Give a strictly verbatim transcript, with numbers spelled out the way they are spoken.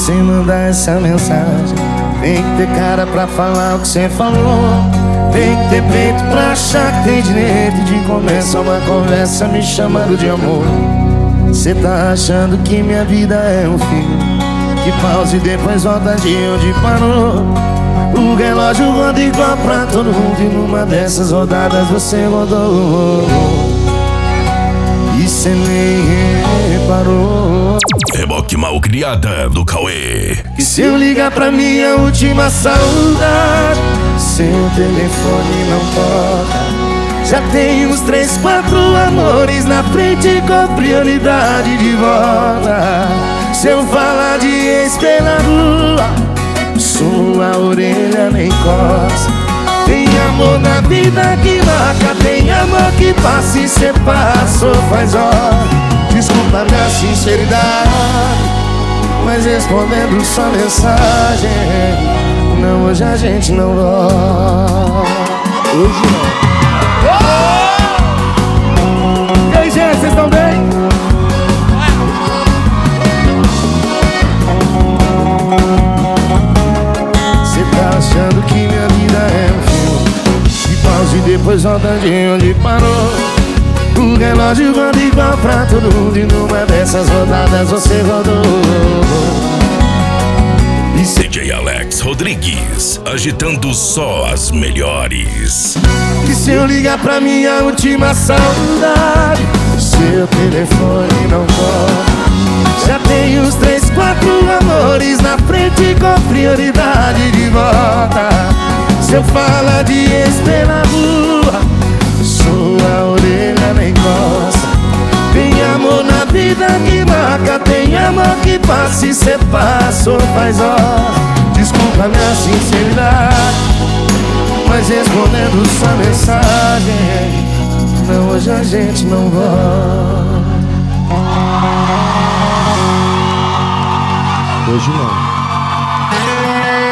você mandar essa mensagem. Tem que ter cara pra falar o que você falou. Tem que ter peito pra achar que tem direito de começar uma conversa me chamando de amor. Cê tá achando que minha vida é um filme que pausa e depois volta de onde parou. O relógio roda igual pra todo mundo e numa dessas rodadas você rodou e cê nem reparou. Reboque Malcriada do Cauê. E se eu ligar pra minha última saudade, seu telefone não toca. Já tem uns três, quatro amores na frente com prioridade de volta. Se eu falar de ex pela rua, sua orelha nem coça. Tem amor na vida que marca, tem amor que passa e cê passou faz hora. Desculpa minha sinceridade, mas respondendo sua mensagem, não, hoje a gente não volta. Hoje não. E aí, gente, vocês estão bem? Cê tá achando que minha vida é um filme de pausa e depois volta de onde parou. O relógio roda igual pra todo mundo e numa dessas rodadas você rodou. D J Alex Rodrigues, agitando só as melhores. E se eu ligar pra minha última saudade, seu telefone não toca. Já tem uns três, quatro amores na frente com prioridade de volta. Se eu falar de ex pela rua, sua orelha nem coça. Tem amor na vida que marca, tem amor que passa e cê passou faz hora. Desculpa minha sinceridade, mas respondendo sua mensagem, não, hoje a gente não volta.